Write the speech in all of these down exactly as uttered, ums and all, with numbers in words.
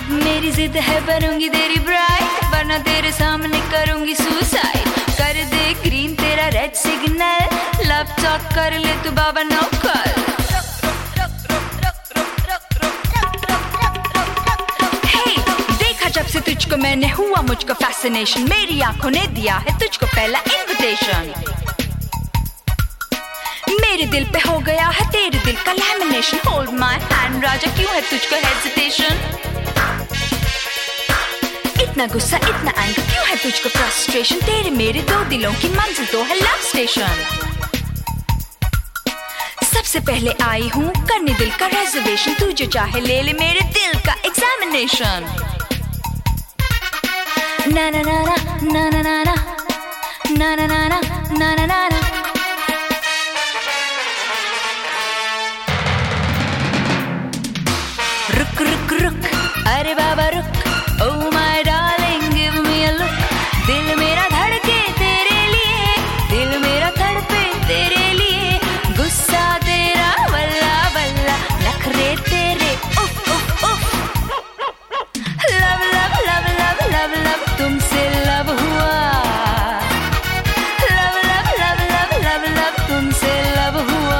अब मेरी जिद है बनूंगी तेरी ब्राइड, वरना तेरे सामने करूंगी सुसाइड। कर दे ग्रीन तेरा रेड सिग्नल, लव टॉक कर ले तू बाबा नौकर। जब से तुझको मैंने हुआ मुझको फैसिनेशन, मेरी आंखों ने दिया है तुझको पहला इनविटेशन। मेरे दिल पे हो गया है तेरे दिल का लैमिनेशन, होल्ड माय हैंड राजा क्यों है तुझको हेजिटेशन। इतना गुस्सा इतना एंगर क्यों है तुझको फ्रस्ट्रेशन, तेरे मेरे दो दिलों की मंजिल तो है लव स्टेशन। सबसे पहले आई हूँ करने दिल का रिजर्वेशन, तू जो चाहे ले ले मेरे दिल का एग्जामिनेशन। ना ना ना ना ना ना ना ना ना ना ना ना ना ना ना। रुक रुक रुक अरे बाबा रुक, oh my darling give me a look। दिल मेरा धड़के तेरे लिए, दिल मेरा तड़पे तेरे लिए, गुस्सा तेरा वल्ला वल्ला, नखरे तेरे उफ उफ उफ। Love love love love love love तुमसे लव हुआ, love love love love love love तुमसे लव हुआ।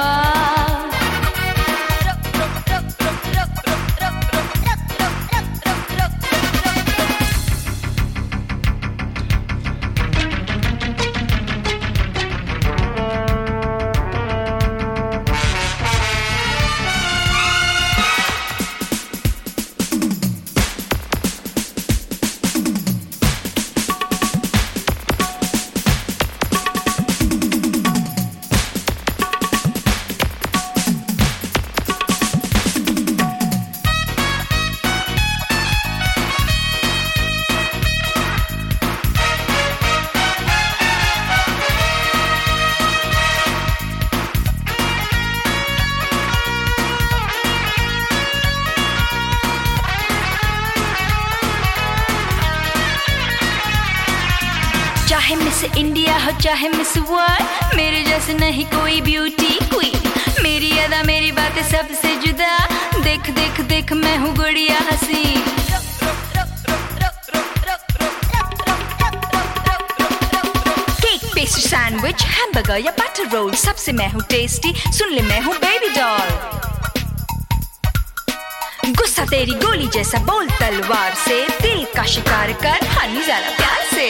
चाहे मिस इंडिया हो चाहे मिस वर्ल्ड, मेरे जैसे नहीं कोई ब्यूटी क्वीन। मेरी अदा मेरी बातें सबसे जुदा, देख देख देख मैं हूँ गुड़िया हंसी। केक पेस्ट्री सैंडविच हैमबर्गर या बटर रोल, सबसे मैं हूँ टेस्टी, सुन ले मैं हूँ बेबी डॉल। गुस्सा तेरी गोली जैसा बोल तलवार से, दिल का शिकार कर हनी जरा प्यार से।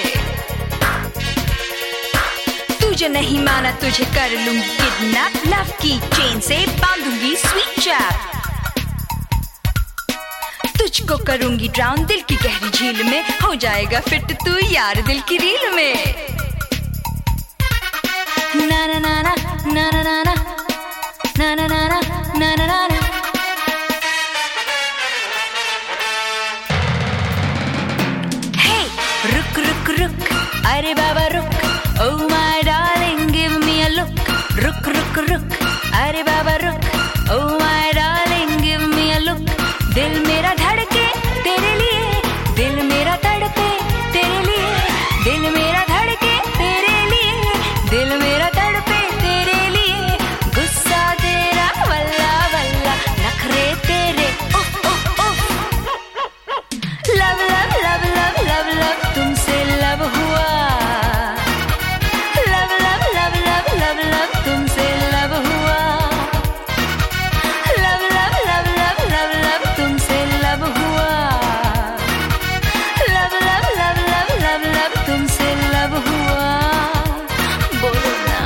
तुझे नहीं माना तुझे कर लूंगी किडनैप, लव की चेन से बांधूंगी स्वीट चैप। तुझको करूंगी ड्राउन दिल की गहरी झील में, हो जाएगा फिट तू यार दिल की रील में। ना ना ना ना ना ना ना ना ना ना ना ना ना ना ना। हे रुक रुक रुक अरे बाबा रुक, oh my darling give me a look। रुक रुक रुक अरे बाबा रुक, oh my darling give me a look। दिल मेरा धड़के तेरे लिए, दिल मेरा तड़पे तेरे लिए, दिल मेरा धड़के तेरे लिए, दिल मेरा तड़पे तेरे लिए, गुस्सा तेरा वल्ला वल्ला, नखरे तेरे उफ उफ उफ। Love love love love love love तुमसे लव हुआ, तुमसे लव हुआ। Love love love love love love तुमसे लव हुआ, love love love love love love तुमसे लव हुआ। बोलो ना।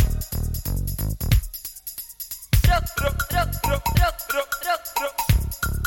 Rock, rock, rock, rock, rock, rock, rock, rock.